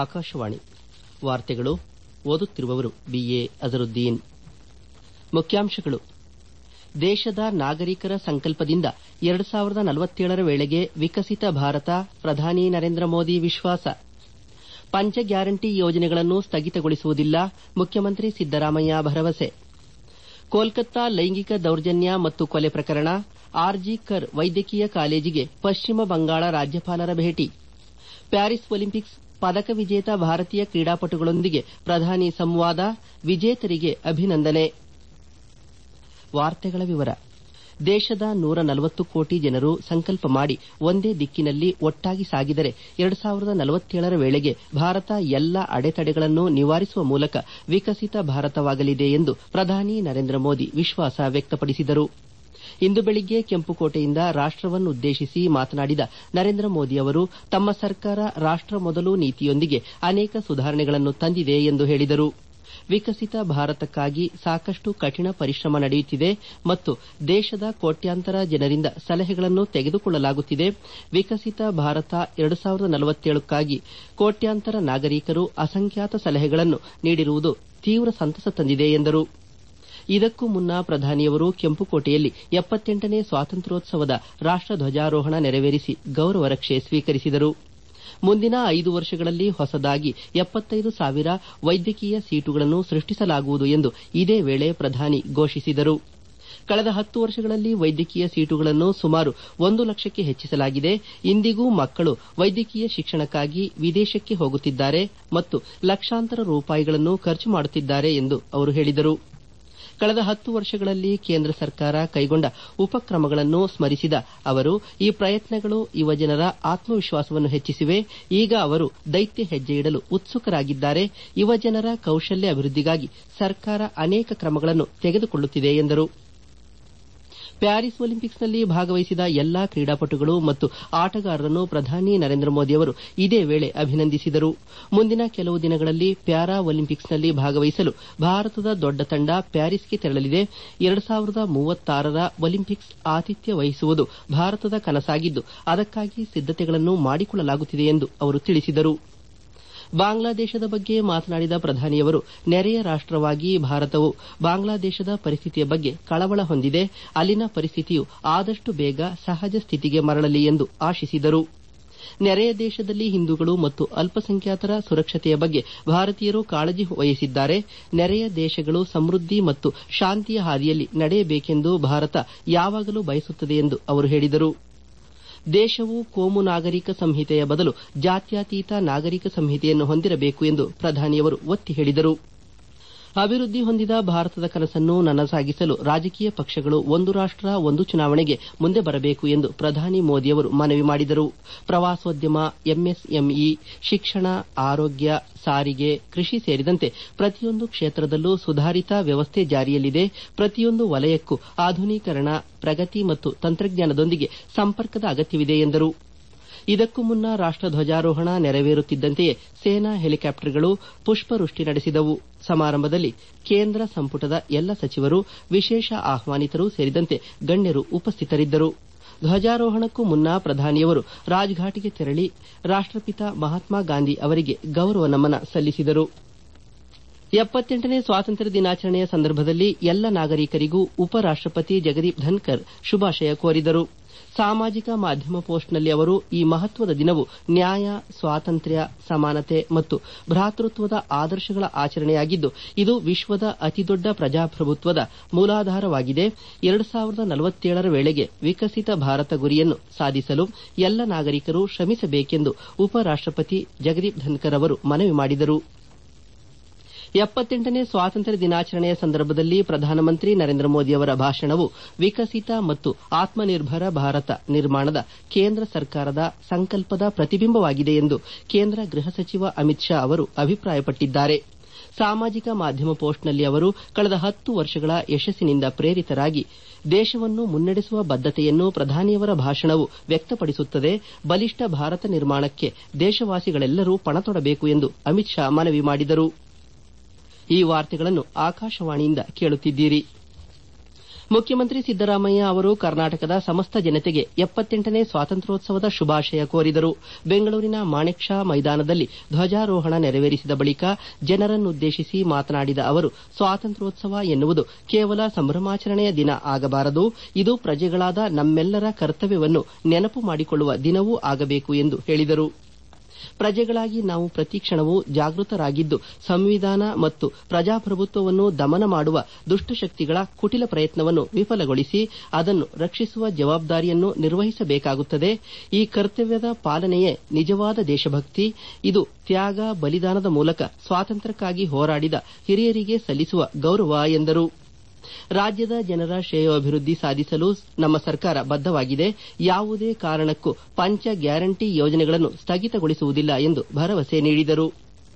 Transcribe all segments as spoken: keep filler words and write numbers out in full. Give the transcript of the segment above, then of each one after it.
ಆಕಾಶವಾಣಿ ವಾರ್ತೆಗಳು ಓದುತ್ತಿರುವವರು ಬಿಎ ಅಜರುದ್ದೀನ್. ಮುಖ್ಯಾಂಶಗಳು: ದೇಶದ ನಾಗರಿಕರ ಸಂಕಲ್ಪದಿಂದ ಎರಡು ಸಾವಿರದ ನಲವತ್ತೇಳರ ವೇಳೆಗೆ ವಿಕಸಿತ ಭಾರತ, ಪ್ರಧಾನಿ ನರೇಂದ್ರ ಮೋದಿ ವಿಶ್ವಾಸ. ಪಂಚ ಗ್ಯಾರಂಟಿ ಯೋಜನೆಗಳನ್ನು ಸ್ಥಗಿತಗೊಳಿಸುವುದಿಲ್ಲ, ಮುಖ್ಯಮಂತ್ರಿ ಸಿದ್ದರಾಮಯ್ಯ ಭರವಸೆ. ಕೋಲ್ಕತ್ತಾ ಲೈಂಗಿಕ ದೌರ್ಜನ್ಯ ಮತ್ತು ಕೊಲೆ ಪ್ರಕರಣ, ಆರ್ ಜಿ ಕರ್ ವೈದ್ಯಕೀಯ ಕಾಲೇಜಿಗೆ ಪಶ್ಚಿಮ ಬಂಗಾಳ ರಾಜ್ಯಪಾಲರ ಭೇಟಿ. ಪ್ಯಾರಿಸ್ ಒಲಿಂಪಿಕ್ಸ್ ಪದಕ ವಿಜೇತ ಭಾರತೀಯ ಕ್ರೀಡಾಪಟುಗಳೊಂದಿಗೆ ಪ್ರಧಾನಿ ಸಂವಾದ, ವಿಜೇತರಿಗೆ ಅಭಿನಂದನೆ. ವಾರ್ತೆಗಳ ವಿವರ. ದೇಶದ ನೂರ ನಲವತ್ತು ಕೋಟಿ ಜನರು ಸಂಕಲ್ಪ ಮಾಡಿ ಒಂದೇ ದಿಕ್ಕಿನಲ್ಲಿ ಒಟ್ಟಾಗಿ ಸಾಗಿದರೆ ಎರಡು ಸಾವಿರದ ನಲವತ್ತೇಳರ ವೇಳೆಗೆ ಭಾರತ ಎಲ್ಲಾ ಅಡೆತಡೆಗಳನ್ನು ನಿವಾರಿಸುವ ಮೂಲಕ ವಿಕಸಿತ ಭಾರತವಾಗಲಿದೆ ಎಂದು ಪ್ರಧಾನಿ ನರೇಂದ್ರ ಮೋದಿ ವಿಶ್ವಾಸ ವ್ಯಕ್ತಪಡಿಸಿದರು. ಇಂದು ಬೆಳಿಗ್ಗೆ ಕೆಂಪುಕೋಟೆಯಿಂದ ರಾಷ್ಟವನ್ನುದ್ದೇಶಿಸಿ ಮಾತನಾಡಿದ ನರೇಂದ್ರ ಮೋದಿ ಅವರು, ತಮ್ಮ ಸರ್ಕಾರ ರಾಷ್ಟ ಮೊದಲು ನೀತಿಯೊಂದಿಗೆ ಅನೇಕ ಸುಧಾರಣೆಗಳನ್ನು ತಂದಿದೆ ಎಂದು ಹೇಳಿದರು. ವಿಕಸಿತ ಭಾರತಕ್ಕಾಗಿ ಸಾಕಷ್ಟು ಕಠಿಣ ಪರಿಶ್ರಮ ನಡೆಯುತ್ತಿದೆ ಮತ್ತು ದೇಶದ ಕೋಟ್ಯಾಂತರ ಜನರಿಂದ ಸಲಹೆಗಳನ್ನು ತೆಗೆದುಕೊಳ್ಳಲಾಗುತ್ತಿದೆ. ವಿಕಸಿತ ಭಾರತ ಎರಡು ಸಾವಿರದ ನಲವತ್ತೇಳಕ್ಕಾಗಿ ಕೋಟ್ಯಾಂತರ ನಾಗರಿಕರು ಅಸಂಖ್ಯಾತ ಸಲಹೆಗಳನ್ನು ನೀಡಿರುವುದು ತೀವ್ರ ಸಂತಸ ತಂದಿದೆ ಎಂದರು. ಇದಕ್ಕೂ ಮುನ್ನ ಪ್ರಧಾನಿಯವರು ಕೆಂಪುಕೋಟೆಯಲ್ಲಿ ಎಪ್ಪತ್ತೆಂಟನೇ ಸ್ವಾತಂತ್ರ್ಯೋತ್ಸವದ ರಾಷ್ಟ ಧ್ವಜಾರೋಹಣ ನೆರವೇರಿಸಿ ಗೌರವ ರಕ್ಷೆ ಸ್ವೀಕರಿಸಿದರು. ಮುಂದಿನ ಐದು ವರ್ಷಗಳಲ್ಲಿ ಹೊಸದಾಗಿ ಎಪ್ಪತ್ತೈದು ಸಾವಿರ ವೈದ್ಯಕೀಯ ಸೀಟುಗಳನ್ನು ಸೃಷ್ಟಿಸಲಾಗುವುದು ಎಂದು ಇದೇ ವೇಳೆ ಪ್ರಧಾನಿ ಘೋಷಿಸಿದರು. ಕಳೆದ ಹತ್ತು ವರ್ಷಗಳಲ್ಲಿ ವೈದ್ಯಕೀಯ ಸೀಟುಗಳನ್ನು ಸುಮಾರು ಒಂದು ಲಕ್ಷಕ್ಕೆ ಹೆಚ್ಚಿಸಲಾಗಿದೆ. ಇಂದಿಗೂ ಮಕ್ಕಳು ವೈದ್ಯಕೀಯ ಶಿಕ್ಷಣಕ್ಕಾಗಿ ವಿದೇಶಕ್ಕೆ ಹೋಗುತ್ತಿದ್ದಾರೆ ಮತ್ತು ಲಕ್ಷಾಂತರ ರೂಪಾಯಿಗಳನ್ನು ಖರ್ಚು ಮಾಡುತ್ತಿದ್ದಾರೆ ಎಂದು ಅವರು ಹೇಳಿದರು. ಕಳೆದ ಹತ್ತು ವರ್ಷಗಳಲ್ಲಿ ಕೇಂದ್ರ ಸರ್ಕಾರ ಕೈಗೊಂಡ ಉಪಕ್ರಮಗಳನ್ನು ಸ್ಮರಿಸಿದ ಅವರು, ಈ ಪ್ರಯತ್ನಗಳು ಯುವಜನರ ಆತ್ಮವಿಶ್ವಾಸವನ್ನು ಹೆಚ್ಚಿಸಿವೆ. ಈಗ ಅವರು ದೈತ್ಯ ಹೆಜ್ಜೆ ಇಡಲು ಉತ್ಸುಕರಾಗಿದ್ದಾರೆ. ಯುವಜನರ ಕೌಶಲ್ಯ ಅಭಿವೃದ್ಧಿಗಾಗಿ ಸರ್ಕಾರ ಅನೇಕ ಕ್ರಮಗಳನ್ನು ತೆಗೆದುಕೊಳ್ಳುತ್ತಿದೆ ಎಂದರು. ಪ್ಯಾರಿಸ್ ಒಲಿಂಪಿಕ್ಸ್ನಲ್ಲಿ ಭಾಗವಹಿಸಿದ ಎಲ್ಲಾ ಕ್ರೀಡಾಪಟುಗಳು ಮತ್ತು ಆಟಗಾರರನ್ನು ಪ್ರಧಾನಿ ನರೇಂದ್ರ ಮೋದಿ ಅವರು ಇದೇ ವೇಳೆ ಅಭಿನಂದಿಸಿದರು. ಮುಂದಿನ ಕೆಲವು ದಿನಗಳಲ್ಲಿ ಪ್ಯಾರಾ ಒಲಿಂಪಿಕ್ಸ್ನಲ್ಲಿ ಭಾಗವಹಿಸಲು ಭಾರತದ ದೊಡ್ಡ ತಂಡ ಪ್ಯಾರಿಸ್ಗೆ ತೆರಳಲಿದೆ. ಎರಡು ಸಾವಿರದ ಮೂವತ್ತಾರರ ಒಲಿಂಪಿಕ್ಸ್ ಆತಿಥ್ಯ ವಹಿಸುವುದು ಭಾರತದ ಕನಸಾಗಿದ್ದು, ಅದಕ್ಕಾಗಿ ಸಿದ್ದತೆಗಳನ್ನು ಮಾಡಿಕೊಳ್ಳಲಾಗುತ್ತಿದೆ ಎಂದು ಅವರು ತಿಳಿಸಿದರು. ಬಾಂಗ್ಲಾದೇಶದ ಬಗ್ಗೆ ಮಾತನಾಡಿದ ಪ್ರಧಾನಿಯವರು, ನೆರೆಯ ರಾಷ್ಟವಾಗಿ ಭಾರತವು ಬಾಂಗ್ಲಾದೇಶದ ಪರಿಸ್ಥಿತಿಯ ಬಗ್ಗೆ ಕಳವಳ ಹೊಂದಿದೆ. ಅಲ್ಲಿನ ಪರಿಸ್ಥಿತಿಯು ಆದಷ್ಟು ಬೇಗ ಸಹಜ ಸ್ಥಿತಿಗೆ ಮರಳಲಿ ಎಂದು ಆಶಿಸಿದರು. ನೆರೆಯ ದೇಶದಲ್ಲಿ ಹಿಂದೂಗಳು ಮತ್ತು ಅಲ್ಪಸಂಖ್ಯಾತರ ಸುರಕ್ಷತೆಯ ಬಗ್ಗೆ ಭಾರತೀಯರು ಕಾಳಜಿ ವಹಿಸಿದ್ದಾರೆ. ನೆರೆಯ ದೇಶಗಳು ಸಮೃದ್ಧಿ ಮತ್ತು ಶಾಂತಿಯ ಹಾದಿಯಲ್ಲಿ ನಡೆಯಬೇಕೆಂದು ಭಾರತ ಯಾವಾಗಲೂ ಬಯಸುತ್ತದೆ ಎಂದು ಅವರು ಹೇಳಿದರು. ದೇಶವು ಕೋಮು ನಾಗರಿಕ ಸಂಹಿತೆಯ ಬದಲು ಜಾತ್ಯತೀತ ನಾಗರಿಕ ಸಂಹಿತೆಯನ್ನು ಹೊಂದಿರಬೇಕು ಎಂದು ಪ್ರಧಾನಿಯವರು ಒತ್ತಿ ಹೇಳಿದರು. ಅಭಿವೃದ್ಧಿ ಹೊಂದಿದ ಭಾರತದ ಕನಸನ್ನು ನನಸಾಗಿಸಲು ರಾಜಕೀಯ ಪಕ್ಷಗಳು ಒಂದು ರಾಷ್ಟ ಒಂದು ಚುನಾವಣೆಗೆ ಮುಂದೆ ಬರಬೇಕು ಎಂದು ಪ್ರಧಾನಿ ಮೋದಿ ಅವರು ಮನವಿ ಮಾಡಿದರು. ಪ್ರವಾಸೋದ್ಯಮ, ಎಂಎಸ್ಎಂಇ, ಶಿಕ್ಷಣ, ಆರೋಗ್ಯ, ಸಾರಿಗೆ, ಕೃಷಿ ಸೇರಿದಂತೆ ಪ್ರತಿಯೊಂದು ಕ್ಷೇತ್ರದಲ್ಲೂ ಸುಧಾರಿತ ವ್ಯವಸ್ಥೆ ಜಾರಿಯಲ್ಲಿದೆ. ಪ್ರತಿಯೊಂದು ವಲಯಕ್ಕೂ ಆಧುನೀಕರಣ, ಪ್ರಗತಿ ಮತ್ತು ತಂತ್ರಜ್ಞಾನದೊಂದಿಗೆ ಸಂಪರ್ಕದ ಅಗತ್ಯವಿದೆ ಎಂದರು. ಇದಕ್ಕೂ ಮುನ್ನ ರಾಷ್ಟ ಧ್ವಜಾರೋಹಣ ನೆರವೇರುತ್ತಿದ್ದಂತೆಯೇ ಸೇನಾ ಹೆಲಿಕಾಪ್ಟರ್ಗಳು ಪುಷ್ಪವೃಷ್ಟಿ ನಡೆಸಿದವು. ಸಮಾರಂಭದಲ್ಲಿ ಕೇಂದ್ರ ಸಂಪುಟದ ಎಲ್ಲ ಸಚಿವರು, ವಿಶೇಷ ಆಹ್ವಾನಿತರು ಸೇರಿದಂತೆ ಗಣ್ಯರು ಉಪಸ್ಥಿತರಿದ್ದರು. ಧ್ವಜಾರೋಹಣಕ್ಕೂ ಮುನ್ನ ಪ್ರಧಾನಿಯವರು ರಾಜ್ಘಾಟ್ಗೆ ತೆರಳಿ ರಾಷ್ಟಪಿತ ಮಹಾತ್ಮ ಗಾಂಧಿ ಅವರಿಗೆ ಗೌರವ ನಮನ ಸಲ್ಲಿಸಿದರು. ಎಪ್ಪತ್ತೆಂಟನೇ ಸ್ವಾತಂತ್ರ್ಯ ದಿನಾಚರಣೆಯ ಸಂದರ್ಭದಲ್ಲಿ ಎಲ್ಲ ನಾಗರಿಕರಿಗೂ ಉಪರಾಷ್ಟಪತಿ ಜಗದೀಪ್ ಧನ್ಕರ್ ಶುಭಾಶಯ ಕೋರಿದರು. ಸಾಮಾಜಿಕ ಮಾಧ್ಯಮ ಪೋಸ್ಟ್ನಲ್ಲಿ ಅವರು, ಈ ಮಹತ್ವದ ದಿನವು ನ್ಯಾಯ, ಸ್ವಾತಂತ್ರ್ಯ, ಸಮಾನತೆ ಮತ್ತು ಭ್ರಾತೃತ್ವದ ಆದರ್ಶಗಳ ಆಚರಣೆಯಾಗಿದ್ದು, ಇದು ವಿಶ್ವದ ಅತಿದೊಡ್ಡ ಪ್ರಜಾಪ್ರಭುತ್ವದ ಮೂಲಾಧಾರವಾಗಿದೆ. ಎರಡು ಸಾವಿರದ ನಲವತ್ತೇಳರ ವೇಳೆಗೆ ವಿಕಸಿತ ಭಾರತ ಗುರಿಯನ್ನು ಸಾಧಿಸಲು ಎಲ್ಲ ನಾಗರಿಕರು ಶ್ರಮಿಸಬೇಕೆಂದು ಉಪರಾಷ್ಟಪತಿ ಜಗದೀಪ್ ಧನ್ಕರ್ ಅವರು ಮನವಿ ಮಾಡಿದರು. ಎಪ್ಪತ್ತೆಂಟನೇ ಸ್ವಾತಂತ್ರ್ಯ ದಿನಾಚರಣೆಯ ಸಂದರ್ಭದಲ್ಲಿ ಪ್ರಧಾನಮಂತ್ರಿ ನರೇಂದ್ರ ಮೋದಿ ಅವರ ಭಾಷಣವು ವಿಕಸಿತ ಮತ್ತು ಆತ್ಮನಿರ್ಭರ ಭಾರತ ನಿರ್ಮಾಣದ ಕೇಂದ್ರ ಸರ್ಕಾರದ ಸಂಕಲ್ಪದ ಪ್ರತಿಬಿಂಬವಾಗಿದೆ ಎಂದು ಕೇಂದ್ರ ಗೃಹ ಸಚಿವ ಅಮಿತ್ ಶಾ ಅವರು ಅಭಿಪ್ರಾಯಪಟ್ಟಿದ್ದಾರೆ. ಸಾಮಾಜಿಕ ಮಾಧ್ಯಮ ಪೋಸ್ಟ್ನಲ್ಲಿ ಅವರು, ಕಳೆದ ಹತ್ತು ವರ್ಷಗಳ ಯಶಸ್ಸಿನಿಂದ ಪ್ರೇರಿತರಾಗಿ ದೇಶವನ್ನು ಮುನ್ನಡೆಸುವ ಬದ್ಧತೆಯನ್ನು ಪ್ರಧಾನಿಯವರ ಭಾಷಣವು ವ್ಯಕ್ತಪಡಿಸುತ್ತದೆ. ಬಲಿಷ್ಠ ಭಾರತ ನಿರ್ಮಾಣಕ್ಕೆ ದೇಶವಾಸಿಗಳೆಲ್ಲರೂ ಪಣತೊಡಬೇಕು ಎಂದು ಅಮಿತ್ ಶಾ ಮನವಿ ಮಾಡಿದರು. ಈ ವಾರ್ತೆಗಳನ್ನು ಆಕಾಶವಾಣಿಯಿಂದ ಕೇಳುತ್ತಿದ್ದೀರಿ. ಮುಖ್ಯಮಂತ್ರಿ ಸಿದ್ದರಾಮಯ್ಯ ಅವರು ಕರ್ನಾಟಕದ ಸಮಸ್ತ ಜನತೆಗೆ ಎಪ್ಪತ್ತೆಂಟನೇ ಸ್ವಾತಂತ್ರ್ಯೋತ್ಸವದ ಶುಭಾಶಯ ಕೋರಿದರು. ಬೆಂಗಳೂರಿನ ಮಾಣಿಕ್ ಷಾ ಮೈದಾನದಲ್ಲಿ ಧ್ವಜಾರೋಹಣ ನೆರವೇರಿಸಿದ ಬಳಿಕ ಜನರನ್ನುದ್ದೇಶಿಸಿ ಮಾತನಾಡಿದ ಅವರು, ಸ್ವಾತಂತ್ರ್ಯೋತ್ಸವ ಎನ್ನುವುದು ಕೇವಲ ಸಂಭ್ರಮಾಚರಣೆಯ ದಿನ ಆಗಬಾರದು, ಇದು ಪ್ರಜೆಗಳಾದ ನಮ್ಮೆಲ್ಲರ ಕರ್ತವ್ಯವನ್ನು ನೆನಪು ಮಾಡಿಕೊಳ್ಳುವ ದಿನವೂ ಆಗಬೇಕು ಎಂದು ಹೇಳಿದರು. ಪ್ರಜೆಗಳಾಗಿ ನಾವು ಪ್ರತಿ ಕ್ಷಣವೂ ಜಾಗೃತರಾಗಿದ್ದು, ಸಂವಿಧಾನ ಮತ್ತು ಪ್ರಜಾಪ್ರಭುತ್ವವನ್ನು ದಮನ ಮಾಡುವ ದುಷ್ಟಶಕ್ತಿಗಳ ಕುಟಿಲ ಪ್ರಯತ್ನವನ್ನು ವಿಫಲಗೊಳಿಸಿ ಅದನ್ನು ರಕ್ಷಿಸುವ ಜವಾಬ್ದಾರಿಯನ್ನು ನಿರ್ವಹಿಸಬೇಕಾಗುತ್ತದೆ. ಈ ಕರ್ತವ್ಯದ ಪಾಲನೆಯೇ ನಿಜವಾದ ದೇಶಭಕ್ತಿ. ಇದು ತ್ಯಾಗ, ಬಲಿದಾನದ ಮೂಲಕ ಸ್ವಾತಂತ್ರ್ಯಕ್ಕಾಗಿ ಹೋರಾಡಿದ ಹಿರಿಯರಿಗೆ ಸಲ್ಲಿಸುವ ಗೌರವ ಎಂದರು. ರಾಜ್ಯದ ಜನರ ಶ್ರೇಯೋಭಿವೃದ್ಧಿ ಸಾಧಿಸಲು ನಮ್ಮ ಸರ್ಕಾರ ಬದ್ದವಾಗಿದೆ. ಯಾವುದೇ ಕಾರಣಕ್ಕೂ ಪಂಚ ಗ್ಯಾರಂಟಿ ಯೋಜನೆಗಳನ್ನು ಸ್ಥಗಿತಗೊಳಿಸುವುದಿಲ್ಲ ಎಂದು ಭರವಸೆ ನೀಡಿದರು.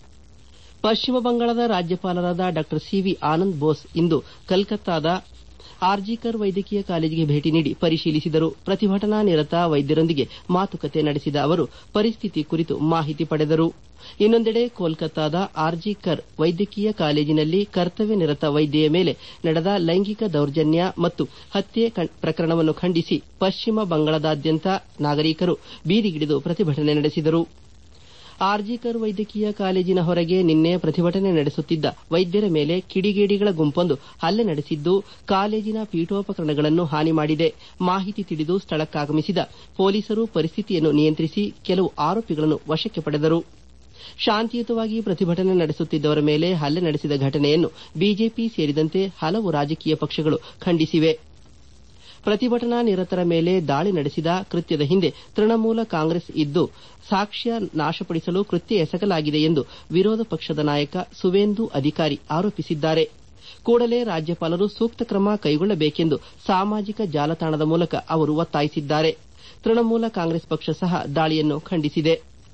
ಪಶ್ಚಿಮ ಬಂಗಾಳದ ರಾಜ್ಯಪಾಲರಾದ ಡಾ ಸಿವಿ ಆನಂದ್ ಬೋಸ್ ಇಂದು ಕಲ್ಕತ್ತಾದ ಆರ್ಜಿಕರ್ ವೈದ್ಯಕೀಯ ಕಾಲೇಜಿಗೆ ಭೇಟಿ ನೀಡಿ ಪರಿಶೀಲಿಸಿದರು. ಪ್ರತಿಭಟನಾ ನಿರತ ವೈದ್ಯರೊಂದಿಗೆ ಮಾತುಕತೆ ನಡೆಸಿದ ಅವರು ಪರಿಸ್ಥಿತಿ ಕುರಿತು ಮಾಹಿತಿ ಪಡೆದರು. ಇನ್ನೊಂದೆಡೆ ಕೋಲ್ಕತ್ತಾದ ಆರ್ಜಿಕರ್ ವೈದ್ಯಕೀಯ ಕಾಲೇಜಿನಲ್ಲಿ ಕರ್ತವ್ಯ ನಿರತ ವೈದ್ಯೆಯ ಮೇಲೆ ನಡೆದ ಲೈಂಗಿಕ ದೌರ್ಜನ್ಯ ಮತ್ತು ಹತ್ಯೆ ಪ್ರಕರಣವನ್ನು ಖಂಡಿಸಿ ಪಶ್ಚಿಮ ಬಂಗಾಳದಾದ್ಯಂತ ನಾಗರಿಕರು ಬೀದಿಗಿಳಿದು ಪ್ರತಿಭಟನೆ ನಡೆಸಿದರು. ಆರ್ಜಿಕರ್ ವೈದ್ಯಕೀಯ ಕಾಲೇಜಿನ ಹೊರಗೆ ನಿನ್ನೆ ಪ್ರತಿಭಟನೆ ನಡೆಸುತ್ತಿದ್ದ ವೈದ್ಯರ ಮೇಲೆ ಕಿಡಿಗೇಡಿಗಳ ಗುಂಪೊಂದು ಹಲ್ಲೆ ನಡೆಸಿದ್ದು, ಕಾಲೇಜಿನ ಪೀಠೋಪಕರಣಗಳನ್ನು ಹಾನಿ ಮಾಡಿದೆ. ಮಾಹಿತಿ ತಿಳಿದು ಸ್ಥಳಕ್ಕಾಗಮಿಸಿದ ಪೊಲೀಸರು ಪರಿಸ್ಥಿತಿಯನ್ನು ನಿಯಂತ್ರಿಸಿ ಕೆಲವು ಆರೋಪಿಗಳನ್ನು ವಶಕ್ಕೆ ಪಡೆದರು. ಶಾಂತಿಯುತವಾಗಿ ಪ್ರತಿಭಟನೆ ನಡೆಸುತ್ತಿದ್ದವರ ಮೇಲೆ ಹಲ್ಲೆ ನಡೆಸಿದ ಘಟನೆಯನ್ನು ಬಿಜೆಪಿ ಸೇರಿದಂತೆ ಹಲವು ರಾಜಕೀಯ ಪಕ್ಷಗಳು ಖಂಡಿಸಿವೆ. ಪ್ರತಿಭಟನಾ ನಿರತರ ಮೇಲೆ ದಾಳಿ ನಡೆಸಿದ ಕೃತ್ಯದ ಹಿಂದೆ ತೃಣಮೂಲ ಕಾಂಗ್ರೆಸ್ ಇದ್ದು, ಸಾಕ್ಷ್ಯ ನಾಶಪಡಿಸಲು ಕೃತ್ಯ ಎಸಗಲಾಗಿದೆ ಎಂದು ವಿರೋಧ ಪಕ್ಷದ ನಾಯಕ ಸುವೇಂದು ಅಧಿಕಾರಿ ಆರೋಪಿಸಿದ್ದಾರೆ. ಕೂಡಲೇ ರಾಜ್ಯಪಾಲರು ಸೂಕ್ತ ಕ್ರಮ ಕೈಗೊಳ್ಳಬೇಕೆಂದು ಸಾಮಾಜಿಕ ಜಾಲತಾಣದ ಮೂಲಕ ಅವರು ಒತ್ತಾಯಿಸಿದ್ದಾರೆ. ತೃಣಮೂಲ ಕಾಂಗ್ರೆಸ್ ಪಕ್ಷ ಸಹ ದಾಳಿಯನ್ನು ಖಂಡಿಸಿದೆ.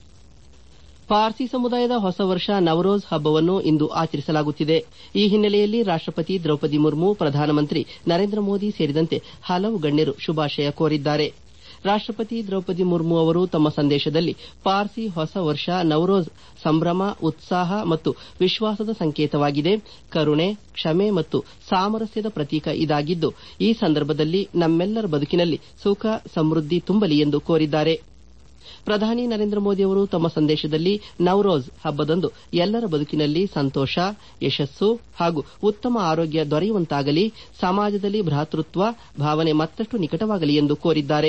ಪಾರ್ಸಿ ಸಮುದಾಯದ ಹೊಸ ವರ್ಷ ನವರೋಜ್ ಹಬ್ಬವನ್ನು ಇಂದು ಆಚರಿಸಲಾಗುತ್ತಿದೆ. ಈ ಹಿನ್ನೆಲೆಯಲ್ಲಿ ರಾಷ್ಟಪತಿ ದ್ರೌಪದಿ ಮುರ್ಮು, ಪ್ರಧಾನಮಂತ್ರಿ ನರೇಂದ್ರ ಮೋದಿ ಸೇರಿದಂತೆ ಹಲವು ಗಣ್ಯರು ಶುಭಾಶಯ ಕೋರಿದ್ದಾರೆ. ರಾಷ್ಟಪತಿ ದ್ರೌಪದಿ ಮುರ್ಮು ಅವರು ತಮ್ಮ ಸಂದೇಶದಲ್ಲಿ ಪಾರ್ಸಿ ಹೊಸ ವರ್ಷ ನವರೋಜ್ ಸಂಭ್ರಮ, ಉತ್ಸಾಹ ಮತ್ತು ವಿಶ್ವಾಸದ ಸಂಕೇತವಾಗಿದೆ. ಕರುಣೆ, ಕ್ಷಮೆ ಮತ್ತು ಸಾಮರಸ್ಯದ ಪ್ರತೀಕ ಇದಾಗಿದ್ದು, ಈ ಸಂದರ್ಭದಲ್ಲಿ ನಮ್ಮೆಲ್ಲರ ಬದುಕಿನಲ್ಲಿ ಸುಖ, ಸಮೃದ್ಧಿ ತುಂಬಲಿ ಎಂದು ಕೋರಿದ್ದಾರೆ. ಪ್ರಧಾನಿ ನರೇಂದ್ರ ಮೋದಿ ಅವರು ತಮ್ಮ ಸಂದೇಶದಲ್ಲಿ ನವರೋಜ್ ಹಬ್ಬದಂದು ಎಲ್ಲರ ಬದುಕಿನಲ್ಲಿ ಸಂತೋಷ, ಯಶಸ್ಸು ಹಾಗೂ ಉತ್ತಮ ಆರೋಗ್ಯ ದೊರೆಯುವಂತಾಗಲಿ, ಸಮಾಜದಲ್ಲಿ ಭ್ರಾತೃತ್ವ ಭಾವನೆ ಮತ್ತಷ್ಟು ನಿಕಟವಾಗಲಿ ಎಂದು ಕೋರಿದ್ದಾರೆ.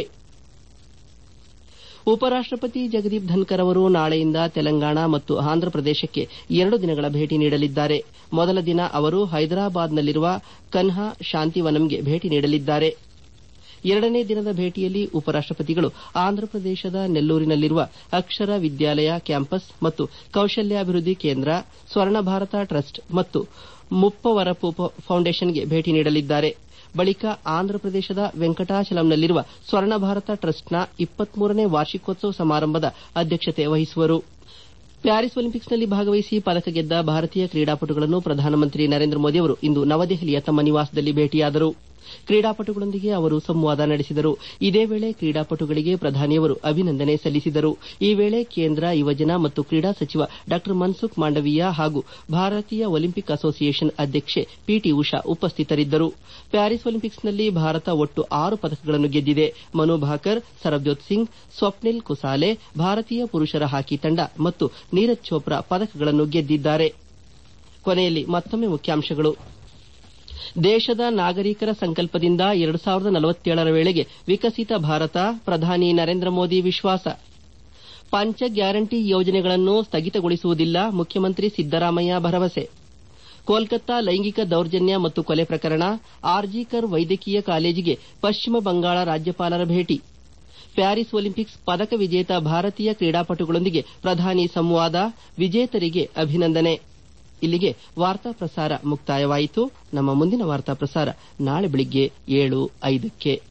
ಉಪರಾಷ್ಟಪತಿ ಜಗದೀಪ್ ಧನ್ಕರ್ ಅವರು ನಾಳೆಯಿಂದ ತೆಲಂಗಾಣ ಮತ್ತು ಆಂಧ್ರಪ್ರದೇಶಕ್ಕೆ ಎರಡು ದಿನಗಳ ಭೇಟಿ ನೀಡಲಿದ್ದಾರೆ. ಮೊದಲ ದಿನ ಅವರು ಹೈದರಾಬಾದ್ನಲ್ಲಿರುವ ಕನ್ಹಾ ಶಾಂತಿವನಂಗೆ ಭೇಟಿ ನೀಡಲಿದ್ದಾರೆ. ಎರಡನೇ ದಿನದ ಭೇಟಿಯಲ್ಲಿ ಉಪರಾಷ್ಟಪತಿಗಳು ಆಂಧ್ರಪ್ರದೇಶದ ನೆಲ್ಲೂರಿನಲ್ಲಿರುವ ಅಕ್ಷರ ವಿದ್ಯಾಲಯ ಕ್ಯಾಂಪಸ್ ಮತ್ತು ಕೌಶಲ್ಯಾಭಿವೃದ್ಧಿ ಕೇಂದ್ರ, ಸ್ವರ್ಣ ಭಾರತ ಟ್ರಸ್ಟ್ ಮತ್ತು ಮುಪ್ಪವರಪು ಫೌಂಡೇಶನ್ಗೆ ಭೇಟಿ ನೀಡಲಿದ್ದಾರೆ. ಬಳಿಕ ಆಂಧ್ರಪ್ರದೇಶದ ವೆಂಕಟಾಚಲಂನಲ್ಲಿರುವ ಸ್ವರ್ಣ ಭಾರತ ಟ್ರಸ್ಟ್ನ ಇಪ್ಪತ್ಮೂರನೇ ವಾರ್ಷಿಕೋತ್ಸವ ಸಮಾರಂಭದ ಅಧ್ಯಕ್ಷತೆ ವಹಿಸುವರು. ಪ್ಯಾರಿಸ್ ಒಲಿಂಪಿಕ್ಸ್ನಲ್ಲಿ ಭಾಗವಹಿಸಿ ಪದಕ ಗೆದ್ದ ಭಾರತೀಯ ಕ್ರೀಡಾಪಟುಗಳನ್ನು ಪ್ರಧಾನಮಂತ್ರಿ ನರೇಂದ್ರ ಮೋದಿ ಅವರು ಇಂದು ನವದೆಹಲಿಯ ತಮ್ಮ ನಿವಾಸದಲ್ಲಿ ಭೇಟಿಯಾದರು. ಕ್ರೀಡಾಪಟುಗಳೊಂದಿಗೆ ಅವರು ಸಂವಾದ ನಡೆಸಿದರು. ಇದೇ ವೇಳೆ ಕ್ರೀಡಾಪಟುಗಳಿಗೆ ಪ್ರಧಾನಿಯವರು ಅಭಿನಂದನೆ ಸಲ್ಲಿಸಿದರು. ಈ ವೇಳೆ ಕೇಂದ್ರ ಯುವಜನ ಮತ್ತು ಕ್ರೀಡಾ ಸಚಿವ ಡಾ ಮನ್ಸುಖ್ ಮಾಂಡವೀಯ ಹಾಗೂ ಭಾರತೀಯ ಒಲಿಂಪಿಕ್ ಅಸೋಸಿಯೇಷನ್ ಅಧ್ಯಕ್ಷೆ ಪಿಟಿ ಉಷಾ ಉಪಸ್ಥಿತರಿದ್ದರು. ಪ್ಯಾರಿಸ್ ಒಲಿಂಪಿಕ್ಸ್ನಲ್ಲಿ ಭಾರತ ಒಟ್ಟು ಆರು ಪದಕಗಳನ್ನು ಗೆದ್ದಿದೆ. ಮನು ಭಾಕರ್, ಸರಬ್ಜೋತ್ ಸಿಂಗ್, ಸ್ವಪ್ನಿಲ್ ಕುಸಾಲೆ ಭಾರತೀಯ ಪುರುಷರ ಹಾಕಿ ತಂಡ ಮತ್ತು ನೀರಜ್ ಚೋಪ್ರಾ ಪದಕಗಳನ್ನು ಗೆದ್ದಿದ್ದಾರೆ. ಕೊನೆಯಲ್ಲಿ ಮತ್ತೊಮ್ಮೆ ಮುಖ್ಯಾಂಶಗಳು. ದೇಶದ ನಾಗರಿಕರ ಸಂಕಲ್ಪದಿಂದ ಎರಡು ಸಾವಿರದ ನಲವತ್ತೇಳರ ವೇಳೆಗೆ ವಿಕಸಿತ ಭಾರತ, ಪ್ರಧಾನಿ ನರೇಂದ್ರ ಮೋದಿ ವಿಶ್ವಾಸ. ಪಂಚ ಗ್ಯಾರಂಟಿ ಯೋಜನೆಗಳನ್ನು ಸ್ಥಗಿತಗೊಳಿಸುವುದಿಲ್ಲ, ಮುಖ್ಯಮಂತ್ರಿ ಸಿದ್ದರಾಮಯ್ಯ ಭರವಸೆ. ಕೋಲ್ಕತ್ತಾ ಲೈಂಗಿಕ ದೌರ್ಜನ್ಯ ಮತ್ತು ಕೊಲೆ ಪ್ರಕರಣ, ಆರ್ಜಿಕರ್ ವೈದ್ಯಕೀಯ ಕಾಲೇಜಿಗೆ ಪಶ್ಚಿಮ ಬಂಗಾಳ ರಾಜ್ಯಪಾಲರ ಭೇಟಿ. ಪ್ಯಾರಿಸ್ ಒಲಿಂಪಿಕ್ಸ್ ಪದಕ ವಿಜೇತ ಭಾರತೀಯ ಕ್ರೀಡಾಪಟುಗಳೊಂದಿಗೆ ಪ್ರಧಾನಿ ಸಂವಾದ, ವಿಜೇತರಿಗೆ ಅಭಿನಂದನೆ. ಇಲ್ಲಿಗೆ ವಾರ್ತಾ ಪ್ರಸಾರ ಮುಕ್ತಾಯವಾಯಿತು. ನಮ್ಮ ಮುಂದಿನ ವಾರ್ತಾ ಪ್ರಸಾರ ನಾಳೆ ಬೆಳಿಗ್ಗೆ ಏಳು ಐದಕ್ಕೆ.